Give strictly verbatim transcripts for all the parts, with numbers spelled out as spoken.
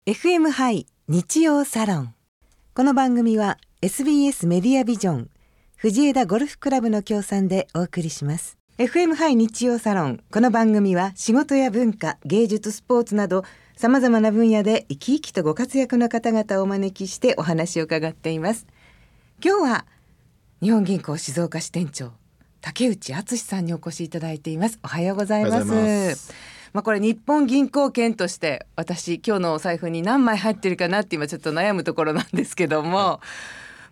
エフエム ハイ日曜サロン。この番組は エスビーエス メディアビジョン藤枝ゴルフクラブの協賛でお送りします。 エフエム ハイ日曜サロン。この番組は仕事や文化、芸術、スポーツなどさまざまな分野で生き生きとご活躍の方々をお招きしてお話を伺っています。今日は日本銀行静岡支店長竹内敦さんにお越しいただいています。おはようございます。 おはようございます。 まあ、これ日本銀行券として私今日のお財布に何枚入ってるかなって今ちょっと悩むところなんですけども、はい、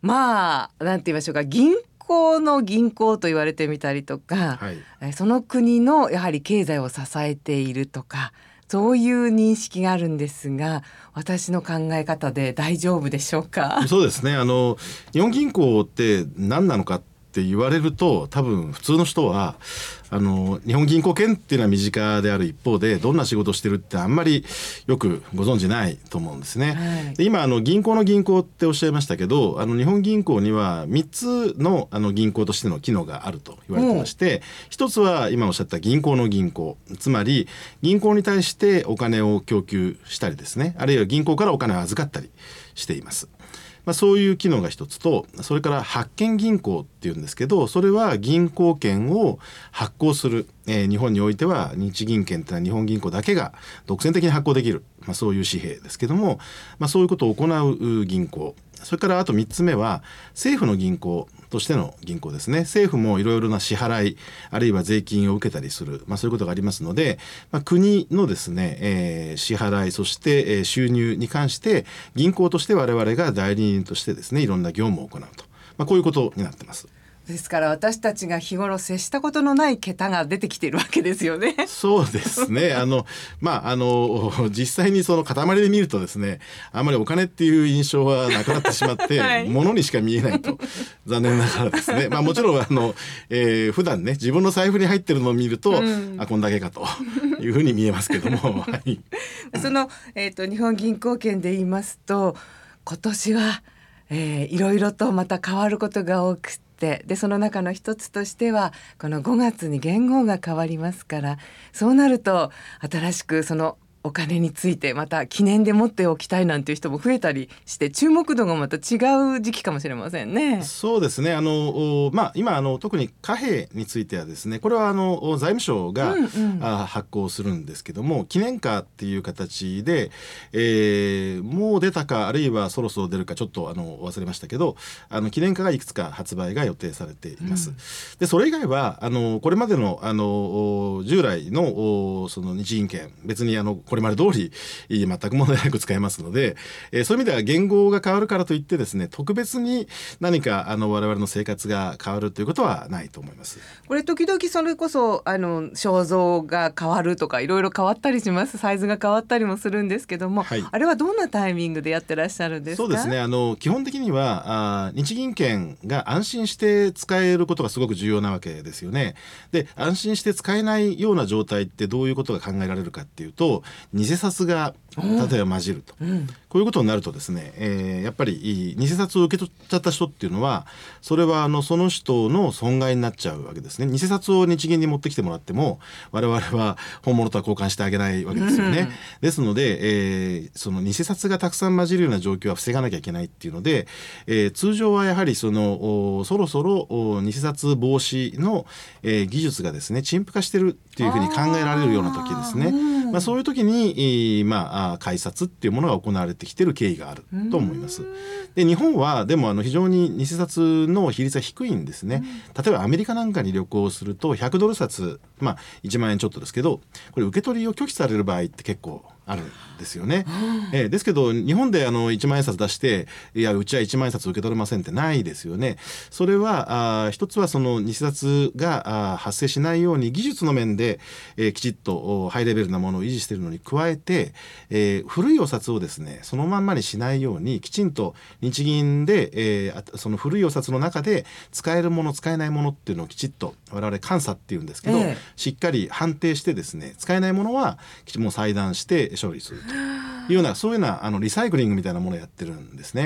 まあなんて言いましょうか、銀行の銀行と言われてみたりとか、はい、その国のやはり経済を支えているとかそういう認識があるんですが、私の考え方で大丈夫でしょうか？ そうですね、あの日本銀行って何なのかって言われると、多分普通の人はあの日本銀行券っていうのは身近である一方で、どんな仕事をしてるってあんまりよくご存じないと思うんですね、はい、で今あの銀行の銀行っておっしゃいましたけど、あの日本銀行にはみっつの、あの銀行としての機能があると言われてまして、一つは今おっしゃった銀行の銀行、つまり銀行に対してお金を供給したりですね、あるいは銀行からお金を預かったりしています。まあ、そういう機能が一つと、それから発券銀行っていうんですけど、それは銀行券を発行する、えー、日本においては日銀券ってのは日本銀行だけが独占的に発行できる、まあ、そういう紙幣ですけども、まあ、そういうことを行う銀行、それからあとみっつめは政府の銀行としての銀行ですね。政府もいろいろな支払い、あるいは税金を受けたりする、まあ、そういうことがありますので、まあ、国のですね、えー、支払い、そして、えー、収入に関して銀行として我々が代理人としてですね、いろんな業務を行うと、まあ、こういうことになってます。 ですから私たちが日頃接したことのない桁が出てきているわけですよね。 そうですね、あの、まあ、あの実際にその塊で見るとですね、あまりお金っていう印象はなくなってしまって、はい、物にしか見えないと残念ながらですね、まあ、もちろんあの、えー、普段ね自分の財布に入ってるのを見ると、うん、あこんだけかというふうに見えますけども、はい、 その、えーと、日本銀行券で言いますと、今年は、えー、いろいろとまた変わることが多くて、でその中の一つとしてはこのごがつに元号が変わりますから、そうなると新しくそのお金についてまた記念で持っておきたいなんていう人も増えたりして、注目度がまた違う時期かもしれませんね。 そうですね、あの、まあ、今あの特に貨幣についてはですね、これはあの財務省が、うんうん、あ発行するんですけども、記念貨っていう形で、えー、もう出たかあるいはそろそろ出るかちょっとあの忘れましたけど、あの記念貨がいくつか発売が予定されています、うん、でそれ以外はあのこれまでの、あの従来のその日銀券、別にあのこれまで通り全く問題なく使えますので、えー、そういう意味では元号が変わるからといってですね、特別に何かあの我々の生活が変わるということはないと思います。 これ時々それこそあの肖像が変わるとかいろいろ変わったりします。サイズが変わったりもするんですけども、はい、あれはどんなタイミングでやってらっしゃるんですか？ そうですね、あの基本的にはあ日銀券が安心して使えることがすごく重要なわけですよね。で安心して使えないような状態ってどういうことが考えられるかっていうと、偽札が例えば混じると、うん、こういうことになるとですね、えー、やっぱり偽札を受け取っちゃった人っていうのは、それはあのその人の損害になっちゃうわけですね。偽札を日銀に持ってきてもらっても我々は本物とは交換してあげないわけですよね、うん、ですので、えー、その偽札がたくさん混じるような状況は防がなきゃいけないっていうので、えー、通常はやはりそのそろそろ偽札防止の、えー、技術がですね陳腐化してるっていうふうに考えられるような時ですね、うんまあ、そういう時に、えーまあ、改札っていうものが行われてきている経緯があると思います。で日本はでもあの非常に偽札の比率は低いんですね。例えばアメリカなんかに旅行するとひゃくドル札、まあ、いちまんえんちょっとですけど、これ受け取りを拒否される場合って結構あるんですよね、えー、ですけど日本であのいちまんえん札出して、いやうちはいちまんえん札受け取れませんってないですよね。それはあ一つはその偽札があ発生しないように技術の面で、えー、きちっとハイレベルなものを維持しているのに加えて、えー、古いお札をですねそのまんまにしないようにきちんと日銀で、えー、その古いお札の中で使えるもの使えないものっていうのをきちっと我々監査っていうんですけど、えー、しっかり判定してですね、使えないものはきちんと裁断して処理するというような、そういうようなあのリサイクリングみたいなものをやってるんですね。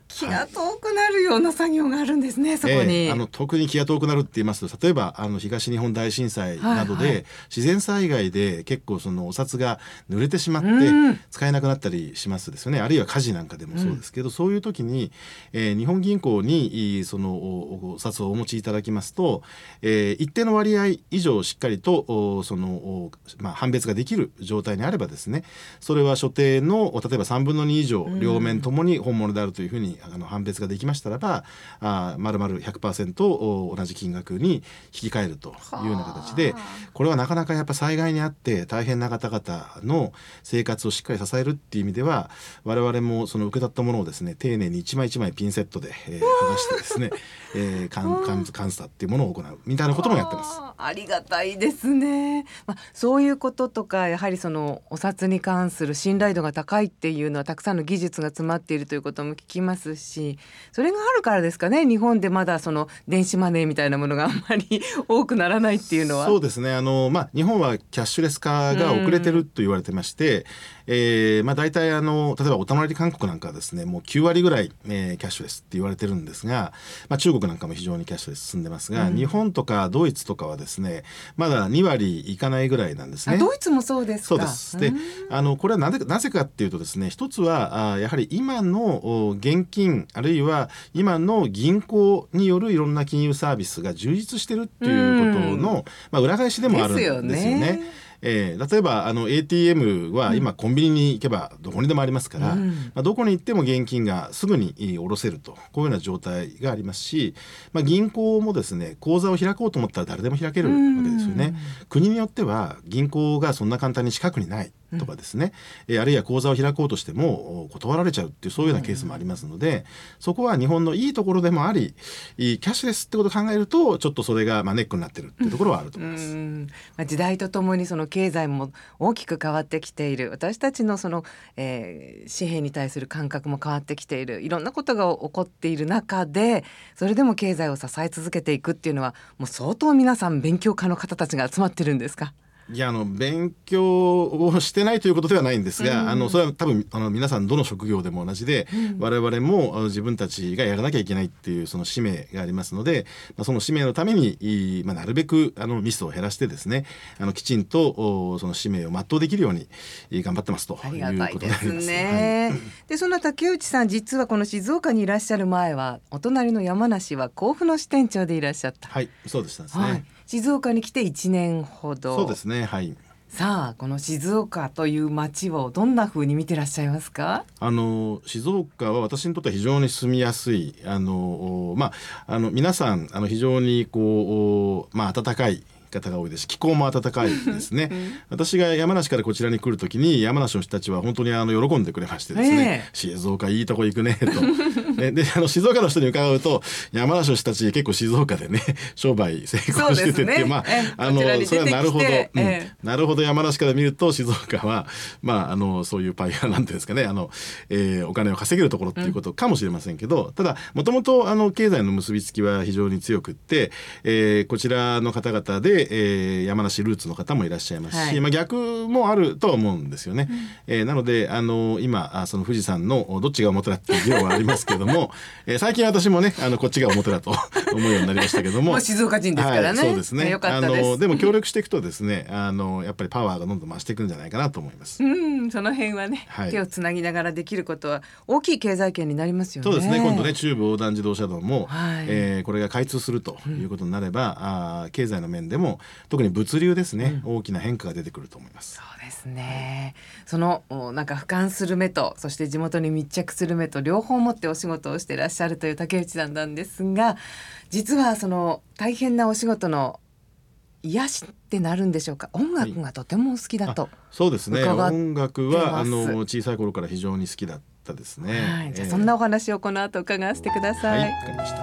気が遠くなるような作業があるんですね、はい、そこに、 えー、あの特に気が遠くなるって言いますと、例えばあの東日本大震災などで、はいはい、自然災害で結構そのお札が濡れてしまって使えなくなったりしますですよね。あるいは火事なんかでもそうですけど、うん、そういう時に、えー、日本銀行にそのお札をお持ちいただきますと、えー、一定の割合以上しっかりとその、まあ、判別ができる状態にあればですね、それは所定の例えばさんぶんのに以上両面ともに本物であるというふうにあの判別ができましたらば、あ丸々 ひゃくパーセント 同じ金額に引き換えるというような形で、これはなかなかやっぱ災害にあって大変な方々の生活をしっかり支えるっていう意味では、我々もその受け取ったものをですね、丁寧に一枚一枚ピンセットで、えー、剥がしてですね、えー、監監査っていうものを行うみたいなこともやってます。 ありがたいですね、まあ、そういうこととか、やはりそのお札に関する信頼度が高いっていうのはたくさんの技術が詰まっているということも聞きますし、それがあるからですかね、日本でまだその電子マネーみたいなものがあんまり多くならないっていうのは。 そうですね、あの、まあ、日本はキャッシュレス化が遅れてると言われてまして、えーまあ、大体あの例えばお隣韓国なんかはですね、もうきゅうわりぐらい、えー、キャッシュレスって言われてるんですが、まあ、中国なんかも非常にキャッシュレス進んでますが、うん、日本とかドイツとかはですね、まだにわりいかないぐらいなんですね。 あ、ドイツもそうですか。 そうです。で、あのこれはなぜ、なぜかっていうとですね、一つはあやはり今の現金あるいは今の銀行によるいろんな金融サービスが充実してるっていうことの、まあ、裏返しでもあるんですよね。ですよね。えー、例えばあの エーティーエム は今コンビニに行けばどこにでもありますから、うん、まあ、どこに行っても現金がすぐに下ろせると、こういうような状態がありますし、まあ、銀行もですね、口座を開こうと思ったら誰でも開けるわけですよね。国によっては銀行がそんな簡単に近くにないとかですね、うん、あるいは口座を開こうとしても断られちゃうっていう、そういうようなケースもありますので、うん、そこは日本のいいところでもあり、キャッシュレスってことを考えるとちょっとそれがまあネックになってるっていうところはあると思います。うん、 まあ、時代とともにその経済も大きく変わってきている、私たちのその、えー、紙幣に対する感覚も変わってきている、いろんなことが起こっている中で、それでも経済を支え続けていくっていうのは、もう相当皆さん勉強家の方たちが集まってるんですか？ いや、あの勉強をしてないということではないんですが、うん、あのそれは多分あの皆さんどの職業でも同じで、うん、我々も自分たちがやらなきゃいけないっていうその使命がありますので、まあ、その使命のために、まあ、なるべくあのミスを減らしてですね、あのきちんとその使命を全うできるように頑張ってますということになります。ありがたいですね。はい、でその竹内さん、実はこの静岡にいらっしゃる前はお隣の山梨は甲府の支店長でいらっしゃった。 はい、そうでしたですね。はい、 静岡に来ていちねんほど。 そうですね、はい。 さあ、この静岡という街をどんな風に見てらっしゃいますか？ あの静岡は私にとっては非常に住みやすい、あの、まあ、あの皆さんあの非常にこう、まあ、温かい方が多いですし、気候も暖かいですね、うん、私が山梨からこちらに来るときに山梨の人たちは本当にあの喜んでくれましてですね、えー、静岡いいとこ行くねとで, であの静岡の人に伺うと、山梨の人たち結構静岡でね商売成功しててって、ね、まあ、あのそれはなるほど、えーうん、なるほど、山梨から見ると静岡は、まあ、あのそういうパイアなんていうんですかね、あの、えー、お金を稼げるところっていうことかもしれませんけど、うん、ただもともとあの経済の結びつきは非常に強くって、えー、こちらの方々でえー、山梨ルーツの方もいらっしゃいますし、はい、まあ、逆もあるとは思うんですよね、うん、えー、なのであの今その富士山のどっちが表だっていう議論はありますけども、えー、最近私もねあのこっちが表だと思うようになりましたけどももう静岡人ですからね、 はい、そうですね、 よかったです。 あのでも協力していくとですね、あのやっぱりパワーがどんどん増していくんじゃないかなと思います。 うん、その辺はね、はい、手をつなぎながらできることは大きい経済圏になりますよね。 そうですね、今度ね中部横断自動車道も、はい、えー、これが開通するということになれば、うん、あ経済の面でも特に物流ですね、うん、大きな変化が出てくると思います。 そうですね、そのなんか俯瞰する目と、そして地元に密着する目と両方持ってお仕事をしていらっしゃるという竹内さんなんですが、実はその大変なお仕事の癒しってなるんでしょうか？音楽がとてもお好きだと、はい、 そうですね、音楽はあの小さい頃から非常に好きだったですね。 はい、じゃあそんなお話をこの後伺わせてください。 はい、わかりました。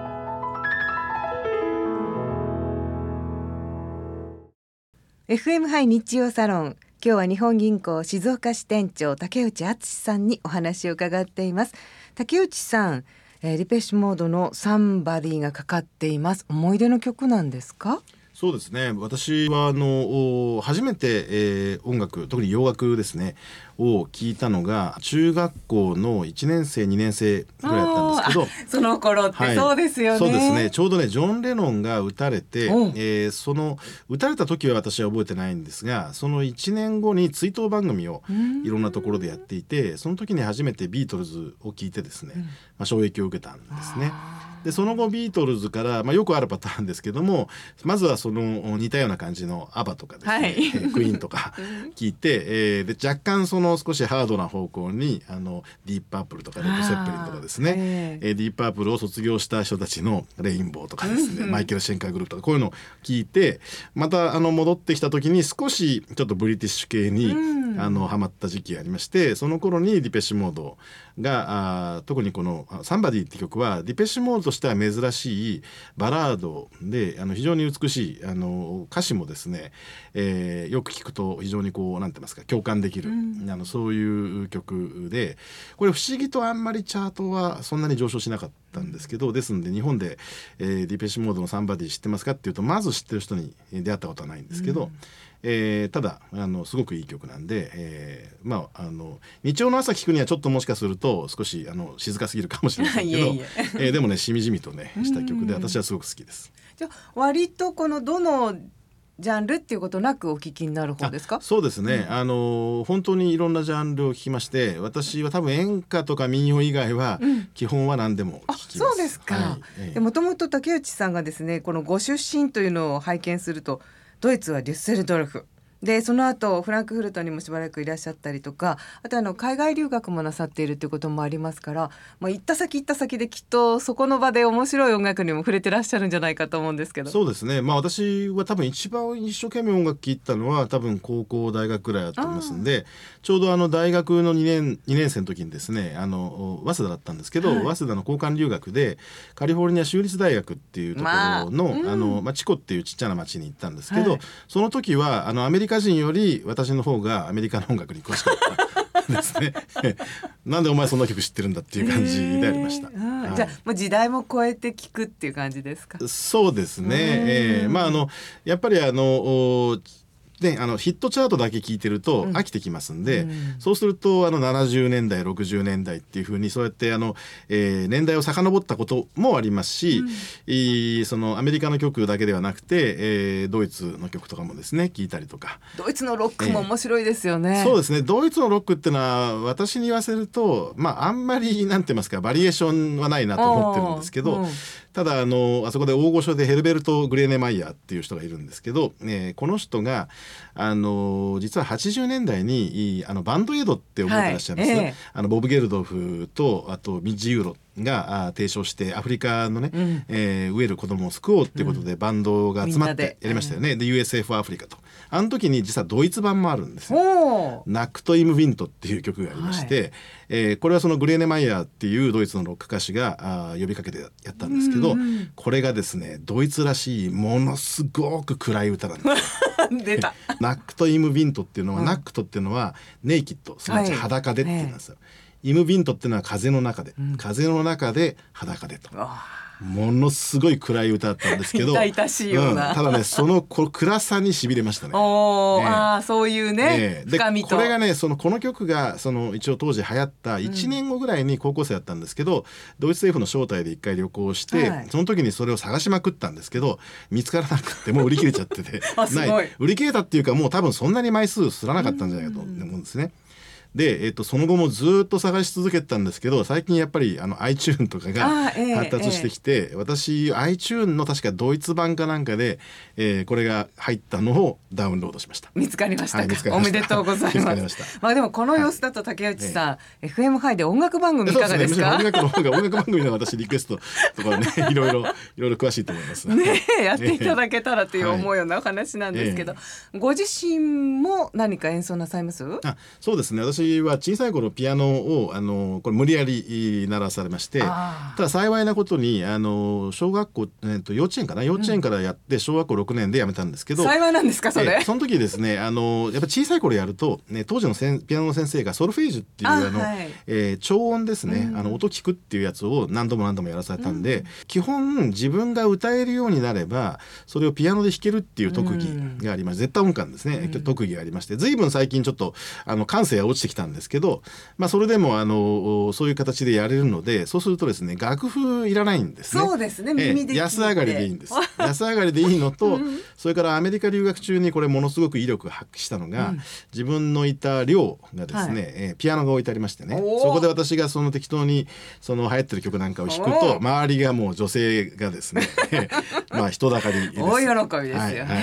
エフエム 杯日曜サロン、今日は日本銀行静岡支店長竹内敦さんにお話を伺っています。竹内さん、えー、リペッシュモードのサンバディがかかっています。思い出の曲なんですか？ そうですね、私はあの初めて、えー、音楽、特に洋楽ですねを聞いたのが中学校のいちねん生にねん生ぐらいだったんですけど、 その頃ってそうですよね、 はい、そうですね、ちょうどねジョン・レノンが撃たれて、えー、その撃たれた時は私は覚えてないんですが、そのいちねんごに追悼番組をいろんなところでやっていて、その時に初めてビートルズを聞いてですね、まあ、衝撃を受けたんですね。でその後ビートルズから、まあ、よくあるパターンですけども、まずはその似たような感じのアバとかですね、はい、クイーンとか聞いて、えー、で若干その少しハードな方向にあのディープパープルとかレッド・セッペリンとかですね、えー、ディープパープルを卒業した人たちのレインボーとかですね、マイケル・シェンカーグループとかこういうのを聞いて、またあの戻ってきた時に少しちょっとブリティッシュ系にあのハマった時期がありまして、その頃にディペッシュモードがあ特にこのサンバディって曲はディペッシュモードとしては珍しいバラードで、あの非常に美しいあの歌詞もですね、えー、よく聞くと非常にこうなんて言いますか共感できる、うん、あのそういう曲で、これ不思議とあんまりチャートはそんなに上昇しなかったんですけど、ですので日本で、えー、ディペッシュモードのサンバディ知ってますかっていうとまず知ってる人に出会ったことはないんですけど、うんえー、ただあのすごくいい曲なんで、えー、まああの日曜の朝聴くにはちょっともしかすると少しあの静かすぎるかもしれませんけどいえいえ、えー、でもねしみじみとねした曲で私はすごく好きです。 じゃあ割とこのどのジャンルっていうことなくお聞きになる方ですか？ そうですね、うん、あの本当にいろんなジャンルを聞きまして、私は多分演歌とか民謡以外は基本は何でも聞きます、 うん、あそうですか、はい、でもともと竹内さんがですねこのご出身というのを拝見するとドイツはデュッセルドルフで、その後フランクフルトにもしばらくいらっしゃったりとか、あとあの海外留学もなさっているということもありますから、まあ、行った先行った先できっとそこの場で面白い音楽にも触れてらっしゃるんじゃないかと思うんですけど。 そうですね、まあ、私は多分一番一生懸命音楽聴いたのは多分高校大学くらいだと思いますんで、ちょうどあの大学の2年、にねん生の時にですね、あの早稲田だったんですけど、はい、早稲田の交換留学でカリフォルニア州立大学っていうところの、まあうんあのまあ、チコっていうちっちゃな町に行ったんですけど、はい、その時はあのアメリカ人より私の方がアメリカの音楽に詳しかったですねなんでお前そんな曲知ってるんだっていう感じでありました、はい、 じゃあもう時代も超えて聴くっていう感じですか？ そうですね、えー、まああのやっぱりあのであのヒットチャートだけ聞いてると飽きてきますんで、うん、そうするとあのななじゅうねんだいろくじゅうねんだいっていう風にそうやってあの、えー、年代を遡ったこともありますし、うん、いそのアメリカの曲だけではなくて、えー、ドイツの曲とかもですね聞いたりとか。 ドイツのロックも面白いですよね、 えー、そうですね、ドイツのロックってのは私に言わせると、まあ、あんまりなんて言いますかバリエーションはないなと思ってるんですけど、うん、ただあのあそこで大御所でヘルベルト・グレーネマイヤーっていう人がいるんですけど、えー、この人があの実ははちじゅうねんだいにあのバンドエイドって覚えてらっしゃいます、はいえー、あのボブ・ゲルドフとあとミッジ・ユーロが提唱してアフリカのね、うんえー、飢える子供を救おうっていうことでバンドが集まってやりましたよね、うん、で ユーエスエー フォー アフリカとあの時に実はドイツ版もあるんですよ。ナクト・イム・ヴィントっていう曲がありまして、はいえー、これはそのグレーネマイヤーっていうドイツのロック歌手があ呼びかけてやったんですけど、うんうん、これがですねドイツらしいものすごく暗い歌なんです出たナクト・イム・ヴィントっていうのは、うん、ナクトっていうのはネイキッドすなわち裸でって言うんですよ、はいイム・ヴィントっていうのは風の中で、うん、風の中で裸でとものすごい暗い歌だったんですけど痛々しいような、 うん、ただねその暗さにしびれましたね。 お、ね、あそういうね、ね深みとこれがねそのこの曲がその一応当時流行ったいちねんごぐらいに高校生だったんですけど、うん、ドイツ政府の招待で一回旅行して、はい、その時にそれを探しまくったんですけど見つからなくてもう売り切れちゃっててあすごいない売り切れたっていうかもう多分そんなに枚数すらなかったんじゃないかと思うんですね。で、えー、とその後もずっと探し続けてたんですけど最近やっぱりあの iTunes とかが発達してきて、えーえー、私 iTunes の確かドイツ版かなんかで、えー、これが入ったのをダウンロードしました。 見つかりましたか、はい、見つかりました。おめでとうございます。まあでもこの様子だと竹内さん、はい、エフエム ハイで音楽番組いかがですか？ そうですね、音楽の方が音楽番組の私リクエストとかねいろいろいろいろ詳しいと思いますねやっていただけたらという思うようなお話なんですけど、はいえー、ご自身も何か演奏なさいます？ あそうですね私私は小さい頃ピアノをあのこれ無理やり習わされまして、ただ幸いなことにあの小学校、えー、と幼稚園かな幼稚園からやって小学校ろくねんで辞めたんですけど、 幸いなんですかそれ、 えーその時ですねあのやっぱ小さい頃やると、ね、当時のせんピアノの先生がソルフェージュっていうあの、 はいえー超音ですね、 うん、 あの音聞くっていうやつを何度も何度もやらされたんで、うん、基本自分が歌えるようになればそれをピアノで弾けるっていう特技がありまして、うん、絶対音感ですね、うん、特技がありまして、随分最近ちょっとあの感性が落ちてきたんですけど、まあ、それでもあのそういう形でやれるので、そうするとですね楽譜いらないんですね。 そうですね、耳で聞いて、 えー、安上がりでいいんです安上がりでいいのと、うん、それからアメリカ留学中にこれものすごく威力を発揮したのが、うん、自分のいた寮がですね、はい、えー、ピアノが置いてありましてね、そこで私がその適当にその流行ってる曲なんかを弾くと周りがもう女性がですねまあ人だかりです。 大喜びですよね、はいはい、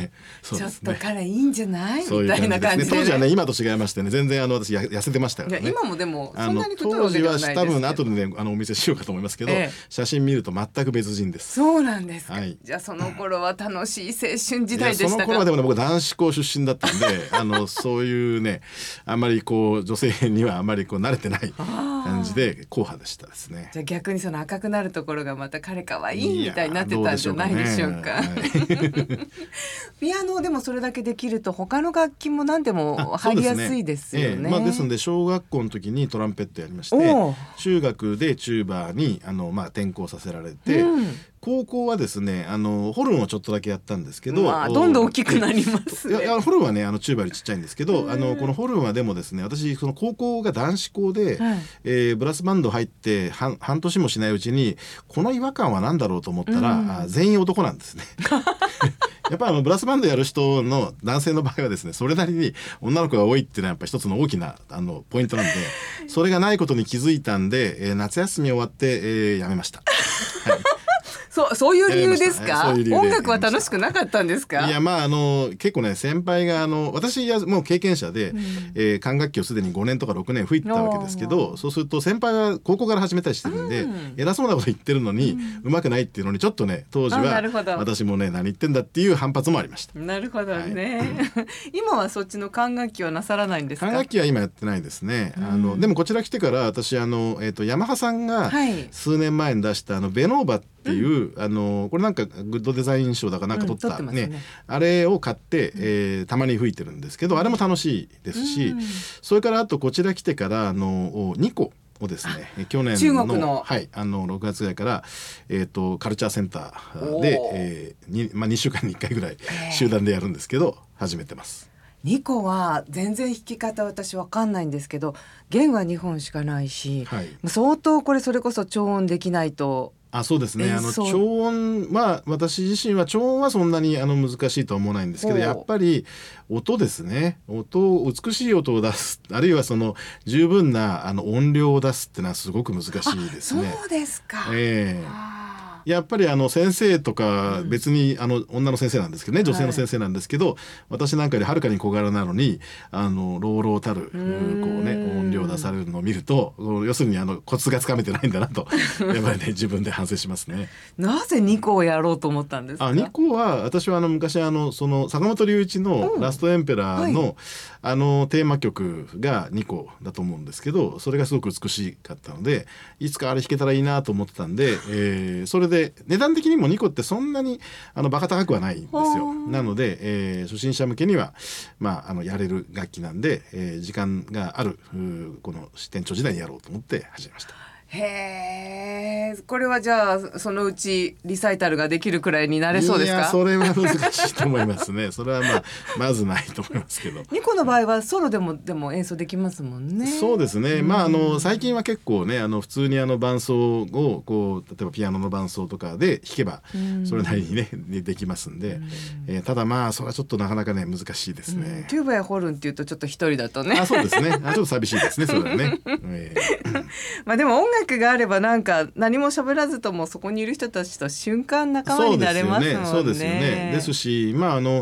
そうですね、ちょっと彼いいんじゃないみたいな感じで、ね、 当時はね今と違いましてね全然あの私や痩せてましたからね。 いや今もでもそんなに太るわけではないですけど、当時は多分後でねあのお見せしようかと思いますけど、ええ、写真見ると全く別人です。 そうなんですか、 はい、 じゃあその頃は楽しい青春時代でしたか。 その頃はでも、ね、僕男子校出身だったんであのそういうねあんまりこう女性にはあんまりこう慣れてない感じで硬派でしたですね。 じゃあ逆にその赤くなるところがまた彼かわいいみたいになってたんじゃないでしょうか。はい、ピアノでもそれだけできると他の楽器も何でも入りやすいですよね。 ですね、ええ、まあ、ですので小学校の時にトランペットやりまして、中学でチューバーにあの、まあ、転校させられて、うん、高校はですねあのホルンをちょっとだけやったんですけど、 まあ、どんどん大きくなりますね。 いやいやホルンはねあのチューバーよりちっちゃいんですけど、あのこのホルンはでもですね私その高校が男子校で、はい、えー、ブラスバンド入って半, 半年もしないうちにこの違和感は何だろうと思ったら、うん、あ全員男なんですねやっぱりあのブラスバンドやる人の男性の場合はですねそれなりに女の子が多いっていうのはやっぱ一つの大きなあのポイントなんで、それがないことに気づいたんで、えー、夏休み終わって、えー、やめました、はいそう、そういう理由ですか。音楽は楽しくなかったんですか。 いやまああの結構ね先輩があの私はもう経験者で、うん、えー、管楽器をすでにごねんとかろくねん吹いてたわけですけど、そうすると先輩は高校から始めたりしてるんで、うん、偉そうなこと言ってるのに、うん、上手くないっていうのにちょっとね当時は私もね何言ってんだっていう反発もありました。 なるほどね、はい、今はそっちの管楽器はなさらないんですか。 管楽器は今やってないですね、うん、あのでもこちら来てから私あの、えーと、ヤマハさんが数年前に出したあのベノーバっていう、うん、あのこれなんかグッドデザイン賞だかなんか取った、うんねね、あれを買って、えー、たまに吹いてるんですけど、あれも楽しいですし、うん、それからあとこちら来てからあのにこをですね去年の中国の、 はい、あのろくがつぐらいから、えー、とカルチャーセンターで、えーにまあ、にしゅうかんにいっかいぐらい集団でやるんですけど始めてます。 にこは全然弾き方私わかんないんですけど、弦はにほんしかないし、はい、相当これそれこそ超音できないと。 あ、そうですね、あの超音は私自身は超音はそんなにあの難しいとは思わないんですけど、やっぱり音ですね、音美しい音を出す、あるいはその十分なあの音量を出すってのはすごく難しいですね。 そうですか、 えーやっぱりあの先生とか別にあの女の先生なんですけどね、女性の先生なんですけど、はい、私なんかよりはるかに小柄なのにあの朗々たるこう、ね、音量を出されるのを見ると、要するにあのコツがつかめてないんだなとやっぱりね自分で反省しますね。 なぜにこをやろうと思ったんですか。 あ、にこは私はあの昔あのその坂本龍一のラストエンペラーの、はい、あのテーマ曲がにこだと思うんですけど、それがすごく美しかったのでいつかあれ弾けたらいいなと思ってたんで、えー、それで値段的にもにこってそんなにあのバカ高くはないんですよ。なので、えー、初心者向けには、まあ、あのやれる楽器なんで、えー、時間があるこの店長時代にやろうと思って始めました。 へー、これはじゃあそのうちリサイタルができるくらいになれそうですか。 いやそれは難しいと思いますねそれはまあまずないと思いますけどにこの場合はソロでもでも演奏できますもんね。 そうですね、まあ、あの最近は結構ねあの普通にあの伴奏をこう例えばピアノの伴奏とかで弾けばそれなりにねできますんで、えー、ただまあそれはちょっとなかなかね難しいですね。 チューバやホルンっていうとちょっと一人だとね。 あ、そうですね、あちょっと寂しいですねそれはね、えー、 まあでも音楽があればなんか何も喋らずともそこにいる人たちと瞬間仲間になれますもんね。 そうですよね、そうですよね。ですし、まああの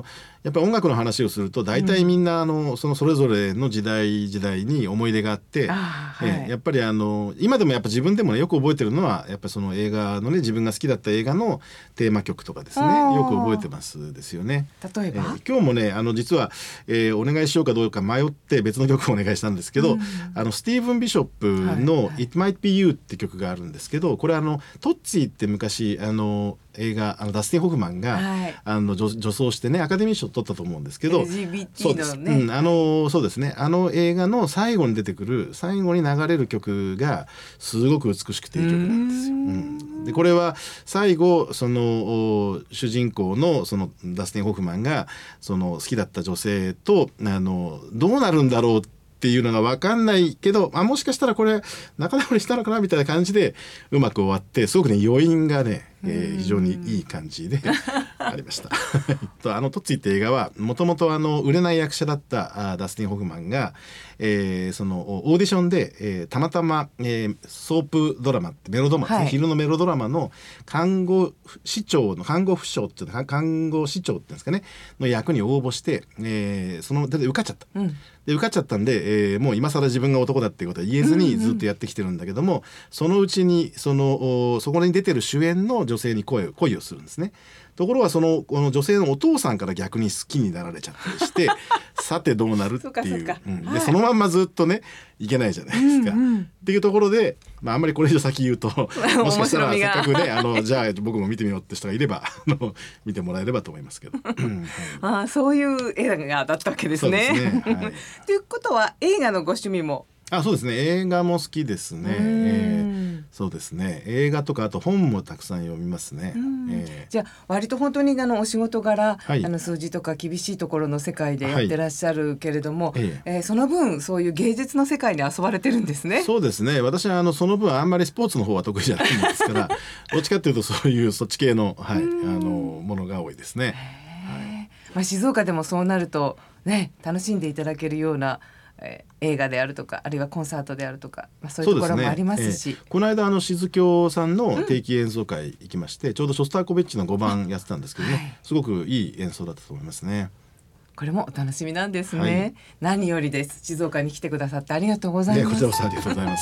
やっぱり音楽の話をすると大体みんなあのそのそれぞれの時代時代に思い出があって、 はいえやっぱりあの今でもやっぱ自分でもねよく覚えてるのはやっぱりその映画のね自分が好きだった映画のテーマ曲とかですねよく覚えてますですよね。 例えば、 えー今日もねあの実は、えーお願いしようかどうか迷って別の曲をお願いしたんですけど、 うんあのスティーブン・ビショップの「 はい It Might Be You」って曲があるんですけど、これあのトッツィって昔あの映画あのダスティン・ホフマンが、 はいあの女女装してねアカデミー賞を取ったと思うんですけど、 エルジービーティーそうです、 のねうん、あのそうですねあの映画の最後に出てくる最後に流れる曲がすごく美しくていい曲なんですよ。 うーんうんでこれは最後そのお主人公のそのダスティン・ホフマンがその好きだった女性とあのどうなるんだろうっていうのが分かんないけど、あもしかしたらこれ仲直りしたのかなみたいな感じでうまく終わってすごくね余韻がね、えー非常にいい感じでありました。とあのトッツィって映画はもともとあの売れない役者だったあダスティン・ホフマンが、えーそのオーディションで、えーたまたま、えーソープドラマってメロドラマですね、 はい昼のメロドラマの看護師長の看護婦長っていうのか看護師長っていうんですかねの役に応募して、えーそので受かっちゃった。 うんで受かっちゃったんで、えーもう今更自分が男だっていうことは言えずにずっとやってきてるんだけども、そのうちにそのおそこに出てる主演の女性に恋を恋をするんですね。ところがそのこの女性のお父さんから逆に好きになられちゃったりしてさてどうなるってそうかそういうかうんではいそのまんまずっとねいけないじゃないですか、 うんうんっていうところで、まあ、あんまりこれ以上先言うともしかしたら面白みがせっかくねあのじゃあ僕も見てみようって人がいればあの見てもらえればと思いますけど、うんはいああそういう映画だったわけですそうですね。 ねはいということは映画のご趣味もあそうですね映画も好きですね、 うーんえーそうですね映画とかあと本もたくさん読みますね、 うんえーじゃあ割と本当にあのお仕事柄、 はいあの数字とか厳しいところの世界でやってらっしゃるけれども、 ええーその分そういう芸術の世界に遊ばれてるんですね。 そうですね私はあのその分あんまりスポーツの方は得意じゃないもんですからどっちかっていうとそういうそっち系の、はい、あのものが多いですね。 へーまあ、静岡でもそうなるとね楽しんでいただけるような、えー映画であるとかあるいはコンサートであるとか、まあ、そういうところもありますしえーこの間あの静京さんの定期演奏会行きまして、ちょうどショスターコビッチのごばんやってたんですけどね、 はいすごくいい演奏だったと思いますね。 これもお楽しみなんですね、 はい何よりです静岡に来てくださってありがとうございねます。 こちらこそありがとうございます。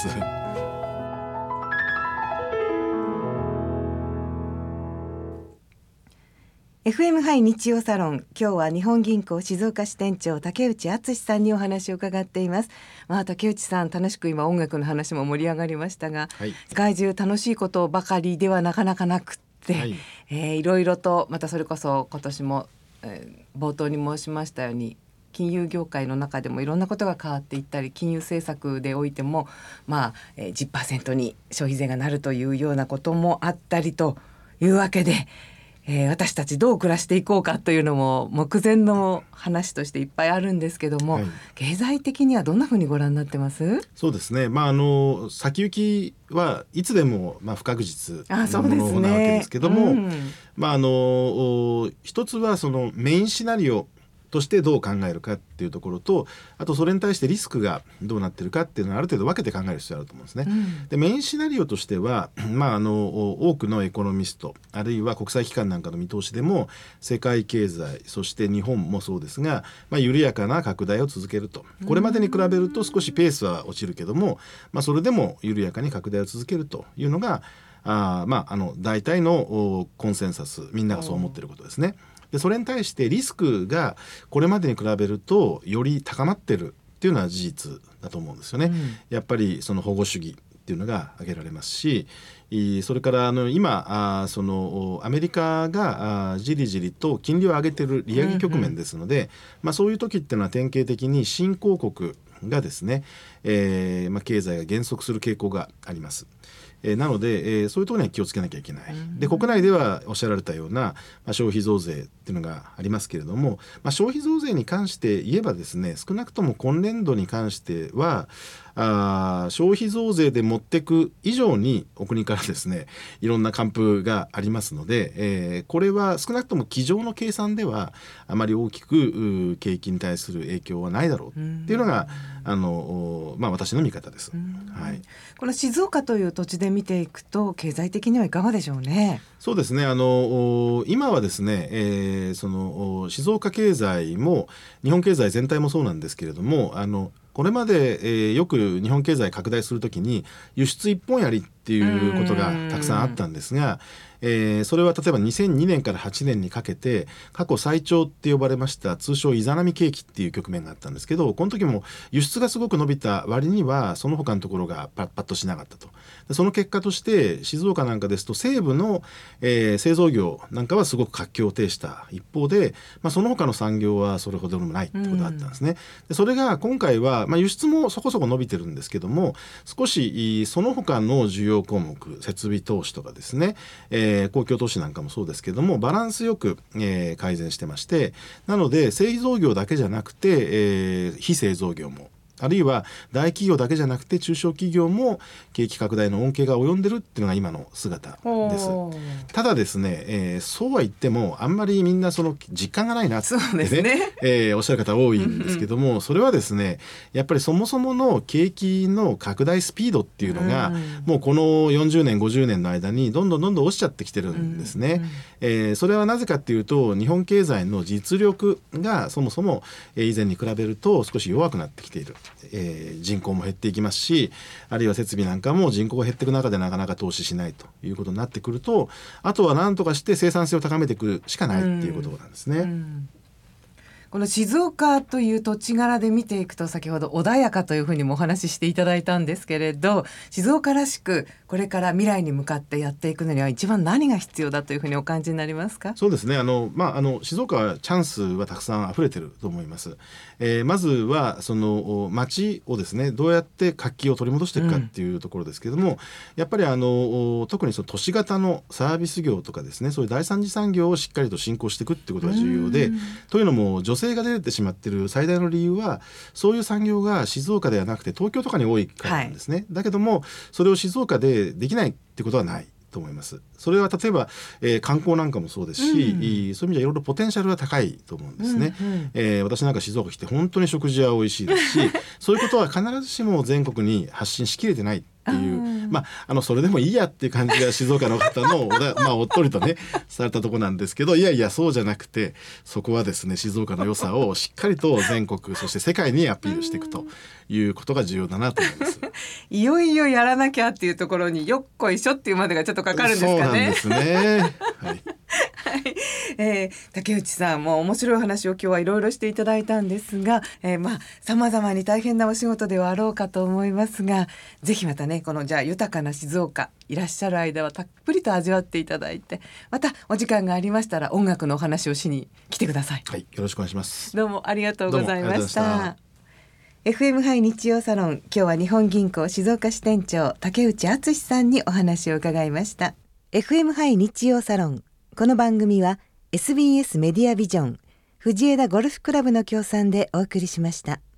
エフエム ハイ日曜サロン、今日は日本銀行静岡支店長竹内敦さんにお話を伺っています。まあ、竹内さん楽しく今音楽の話も盛り上がりましたが、 はい世界中楽しいことばかりではなかなかなくって、 はいえーいろいろとまたそれこそ今年も、えー冒頭に申しましたように金融業界の中でもいろんなことが変わっていったり金融政策でおいても、まあえー、じゅっパーセント に消費税がなるというようなこともあったりというわけで、えー私たちどう暮らしていこうかというのも目前の話としていっぱいあるんですけども、 はい経済的にはどんなふうにご覧になってます？ そうですね、まあ、あの先行きはいつでも、まあ、不確実あ、 なそうですものなわけねですけども、 うんまあ、あのお一つはそのメインシナリオとしてどう考えるかっていうところと、あとそれに対してリスクがどうなってるかっていうのはある程度分けて考える必要があると思うんですね。 うんでメインシナリオとしては、まあ、あの多くのエコノミストあるいは国際機関なんかの見通しでも世界経済そして日本もそうですが、まあ、緩やかな拡大を続けると、これまでに比べると少しペースは落ちるけども、まあ、それでも緩やかに拡大を続けるというのがあ、まあ、あの大体のおコンセンサスみんながそう思っていることですね。でそれに対してリスクがこれまでに比べるとより高まってるっていうのは事実だと思うんですよね。 うんやっぱりその保護主義っていうのが挙げられますし、いそれからあの今あそのアメリカがあじりじりと金利を上げてる利上げ局面ですので、まあ、そういう時っていうのは典型的に新興国がですね、えーまあ、経済が減速する傾向があります。えーなので、えーそういうところには気をつけなきゃいけない。で国内ではおっしゃられたような、まあ、消費増税っていうのがありますけれども、まあ、消費増税に関して言えばですね、少なくとも今年度に関してはあ消費増税で持っていく以上にお国からですねいろんな還付がありますので、えーこれは少なくとも机上の計算ではあまり大きくう景気に対する影響はないだろうっていうのがあのの、まあ、私の見方です。はい、 この静岡という土地で見ていくと経済的にはいかがでしょうね。 そうですね、あの今はですね、えー、その静岡経済も日本経済全体もそうなんですけれども、あのこれまで、えー、よく日本経済拡大するときに輸出一本やりっていうことがたくさんあったんですが、えー、それは例えばにせんにねんからはちねんにかけて過去最長って呼ばれました通称イザナミ景気っていう局面があったんですけど、この時も輸出がすごく伸びた割にはその他のところがパッパッとしなかったと。でその結果として静岡なんかですと西部の、えー、製造業なんかはすごく活況を呈した一方で、まあ、その他の産業はそれほどでもないってことだったんですね。でそれが今回は、まあ、輸出もそこそこ伸びてるんですけども、少しその他の需要項目、設備投資とかですね、えー、公共投資なんかもそうですけどもバランスよく、えー、改善してまして、なので製造業だけじゃなくて、えー、非製造業もあるいは大企業だけじゃなくて中小企業も景気拡大の恩恵が及んでるっていうのが今の姿です。ただですね、えー、そうは言ってもあんまりみんなその実感がないなってね、 そうですね、 えー、おっしゃる方多いんですけども、それはですねやっぱりそもそもの景気の拡大スピードっていうのが、もうこのよんじゅうねんごじゅうねんの間にどんどんどんどん落ちちゃってきてるんですね。えー、それはなぜかっていうと日本経済の実力がそもそも以前に比べると少し弱くなってきている。えー、人口も減っていきますし、あるいは設備なんかも人口が減っていく中でなかなか投資しないということになってくると、あとは何とかして生産性を高めていくしかないっていうことなんですね。うんうん、 この静岡という土地柄で見ていくと、先ほど穏やかというふうにもお話ししていただいたんですけれど、静岡らしくこれから未来に向かってやっていくのには一番何が必要だというふうにお感じになりますか？ そうですね、あの、まあ、あの静岡はチャンスはたくさん溢れてると思います。えー、まずはその町をですねどうやって活気を取り戻していくかっていうところですけれども、うん、やっぱりあの特にその都市型のサービス業とかですね、そういう第三次産業をしっかりと進行していくっていうことが重要で、というのも女性が出てしまっている最大の理由はそういう産業が静岡ではなくて東京とかに多いからなんですね。はい、だけどもそれを静岡でできないってことはないと思います。それは例えば、えー、観光なんかもそうですし、うん、そういう意味ではいろいろポテンシャルは高いと思うんですね。うんうん、えー、私なんか静岡来て本当に食事は美味しいですしそういうことは必ずしも全国に発信しきれてないっていう、まあ、あのそれでもいいやっていう感じが静岡の方のお, だ、まあ、おっとりとねされたところなんですけど、いやいやそうじゃなくて、そこはですね静岡の良さをしっかりと全国そして世界にアピールしていくということが重要だなと思います。 いよいよやらなきゃっていうところによっこいしょっていうまでがちょっとかかるんですかね。 そうなんですね、はいはい、えー、竹内さんも面白い話を今日はいろいろしていただいたんですが、えー、まあ様々に大変なお仕事ではあろうかと思いますが、ぜひまたねこのじゃあ豊かな静岡いらっしゃる間はたっぷりと味わっていただいて、またお時間がありましたら音楽のお話をしに来てください。 はい、よろしくお願いします。 どうもありがとうございました。エフエム ハイ日曜サロン、今日は日本銀行静岡支店長竹内敦さんにお話を伺いました。 エフエム ハイ日曜サロン、この番組は エスビーエス メディアビジョン藤枝ゴルフクラブの協賛でお送りしました。